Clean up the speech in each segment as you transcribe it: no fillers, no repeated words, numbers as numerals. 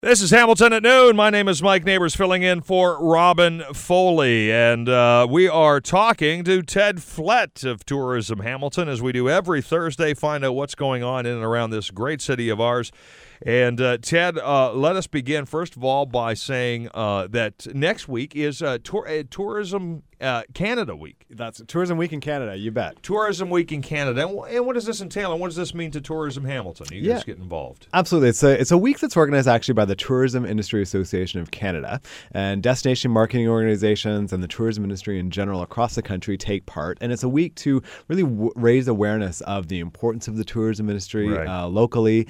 This is Hamilton at Noon. My name is Mike Neighbors, filling in for Robin Foley, and we are talking to Ted Flett of Tourism Hamilton, as we do every Thursday, find out what's going on in and around this great city of ours. And Ted, let us begin, first of all, by saying that next week is Tourism Canada Week. That's Tourism Week in Canada, you bet. Tourism Week in Canada. And what does this entail, and what does this mean to Tourism Hamilton? You guys get involved. Absolutely. It's a week that's organized actually by the Tourism Industry Association of Canada, and destination marketing organizations and the tourism industry in general across the country take part. And it's a week to really raise awareness of the importance of the tourism industry locally,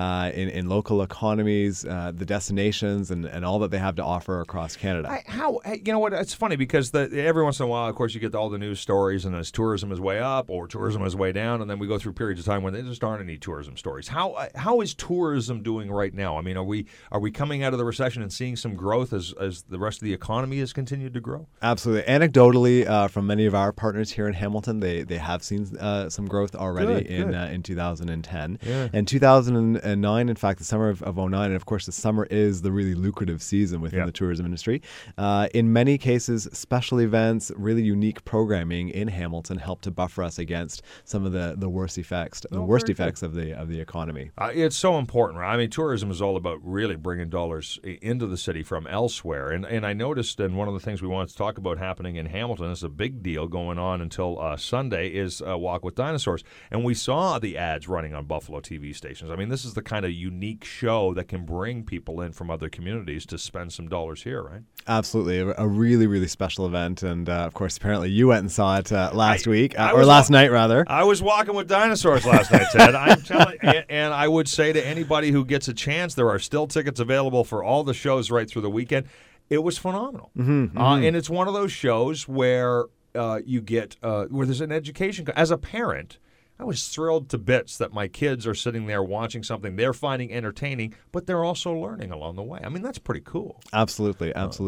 in local economies, the destinations, and all that they have to offer across Canada. You know what? It's funny because every once in a while, of course, you get all the news stories, and as tourism is way up or tourism is way down, and then we go through periods of time when there just aren't any tourism stories. How is tourism doing right now? I mean, are we coming out of the recession and seeing some growth as the rest of the economy has continued to grow? Absolutely. Anecdotally, from many of our partners here in Hamilton, they have seen some growth already in 2010. Yeah. And 2009, in fact, the summer of 2009, and of course the summer is the really lucrative season within the tourism industry. In many cases, special events, really unique programming in Hamilton help to buffer us against some of the worst effects of the economy. It's so important, right? I mean, tourism is all about really bringing dollars into the city from elsewhere. And I noticed, and one of the things we wanted to talk about happening in Hamilton, is a big deal going on until Sunday, is Walk with Dinosaurs. And we saw the ads running on Buffalo TV stations. I mean, this is the kind of unique show that can bring people in from other communities to spend some dollars here, right? Absolutely. A really, really special event. And, of course, apparently you went and saw it last night, rather. I was walking with dinosaurs last night, Ted. I'm telling you, and I would say to anybody who gets a chance, there are still tickets available for all the shows right through the weekend. It was phenomenal. And it's one of those shows where you get where there's an education. As a parent, I was thrilled to bits that my kids are sitting there watching something they're finding entertaining, but they're also learning along the way. I mean, that's pretty cool. Absolutely.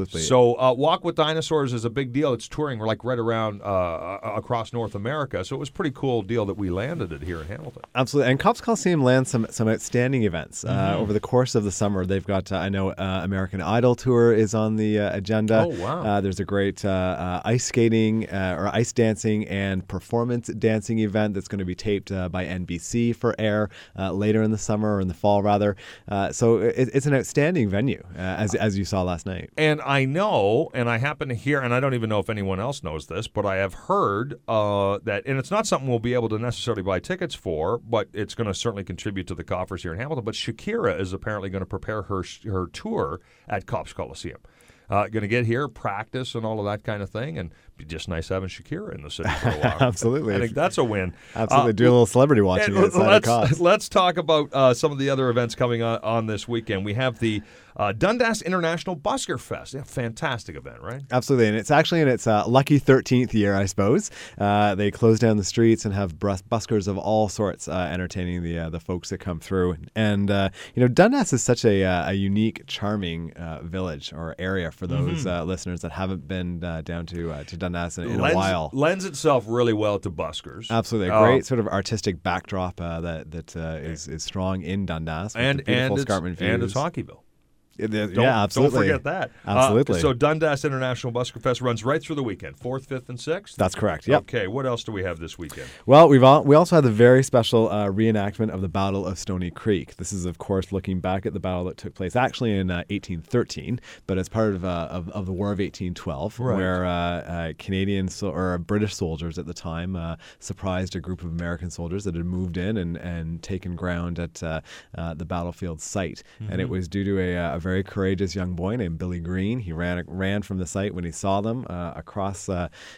So Walk with Dinosaurs is a big deal. It's touring right around across North America. So it was a pretty cool deal that we landed it here in Hamilton. Absolutely. And Cops Coliseum lands some outstanding events. Over the course of the summer, they've got, I know, American Idol Tour is on the agenda. Oh, wow. There's a great ice skating or ice dancing and performance dancing event that's going to be taped by NBC for air later in the summer, or in the fall rather. So it's an outstanding venue, as you saw last night. And I know, and I happen to hear, and I don't even know if anyone else knows this, but I have heard that, and it's not something we'll be able to necessarily buy tickets for, but it's going to certainly contribute to the coffers here in Hamilton. But Shakira is apparently going to prepare her tour at Cops Coliseum. Going to get here, practice, and all of that kind of thing, and be just nice having Shakira in the city for a while. Absolutely. I think that's a win. Absolutely. Do a little celebrity watching outside of Cops. Let's talk about some of the other events coming on this weekend. We have the Dundas International Busker Fest. Yeah, fantastic event, right? Absolutely. And it's actually in its lucky 13th year, I suppose. They close down the streets and have buskers of all sorts entertaining the folks that come through. And, Dundas is such a unique, charming village or area for those listeners that haven't been down to Dundas in a while. Lends itself really well to buskers. Absolutely. A great sort of artistic backdrop that is strong in Dundas. And escarpment views. And it's Hockeyville. Absolutely. Don't forget that. Absolutely. So Dundas International Busker Fest runs right through the weekend, 4th, 5th, and 6th? That's correct, yep. Okay, what else do we have this weekend? Well, we also had the very special reenactment of the Battle of Stony Creek. This is, of course, looking back at the battle that took place actually in 1813, but as part of the War of 1812, where Canadian or British soldiers at the time surprised a group of American soldiers that had moved in and taken ground at the battlefield site. And it was due to a very courageous young boy named Billy Green. He ran from the site when he saw them across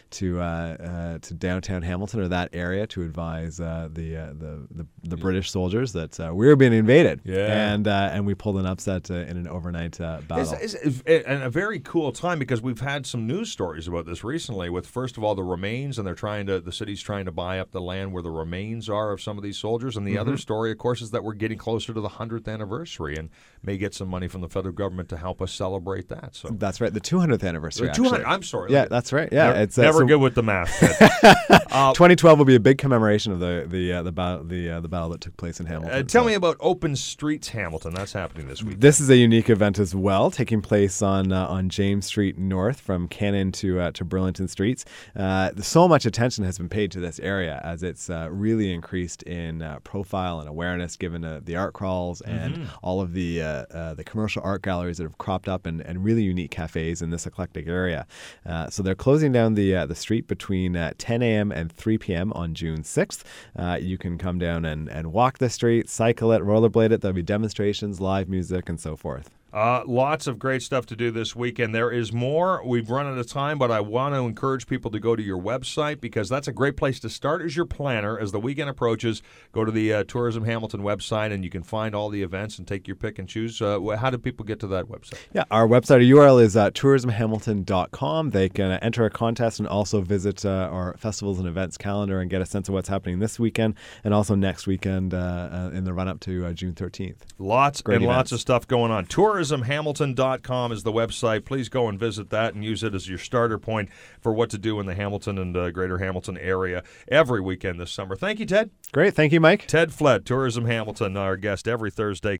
to downtown Hamilton or that area to advise the British soldiers that we were being invaded. Yeah. And we pulled an upset in an overnight battle. It's a very cool time because we've had some news stories about this recently. With first of all the remains, and the city's trying to buy up the land where the remains are of some of these soldiers. And the other story, of course, is that we're getting closer to the 100th anniversary and may get some money from the federal government to help us celebrate that. So That's right. The 200th anniversary. 200. I'm sorry. Yeah, that's right. Yeah, Never, it's never good with the math. 2012 will be a big commemoration of the battle that took place in Hamilton. Tell me about Open Streets Hamilton. That's happening this week. This is a unique event as well, taking place on James Street North from Cannon to Burlington Streets. So much attention has been paid to this area as it's really increased in profile and awareness given the art crawls and all of the commercial art galleries that have cropped up and really unique cafes in this eclectic area. So they're closing down the street between 10 a.m. and 3 p.m. on June 6th. You can come down and walk the street, cycle it, rollerblade it. There'll be demonstrations, live music, and so forth. Lots of great stuff to do this weekend. There is more. We've run out of time, but I want to encourage people to go to your website because that's a great place to start as your planner. As the weekend approaches, go to the Tourism Hamilton website and you can find all the events and take your pick and choose. How do people get to that website? Yeah, our website URL is tourismhamilton.com. They can enter a contest and also visit our festivals and events calendar and get a sense of what's happening this weekend and also next weekend in the run-up to June 13th. Lots of stuff going on. tourismhamilton.com is the website. Please go and visit that and use it as your starter point for what to do in the Hamilton and greater Hamilton area every weekend this summer. Thank you, Ted. Great. Thank you, Mike. Ted Flett, Tourism Hamilton, our guest every Thursday.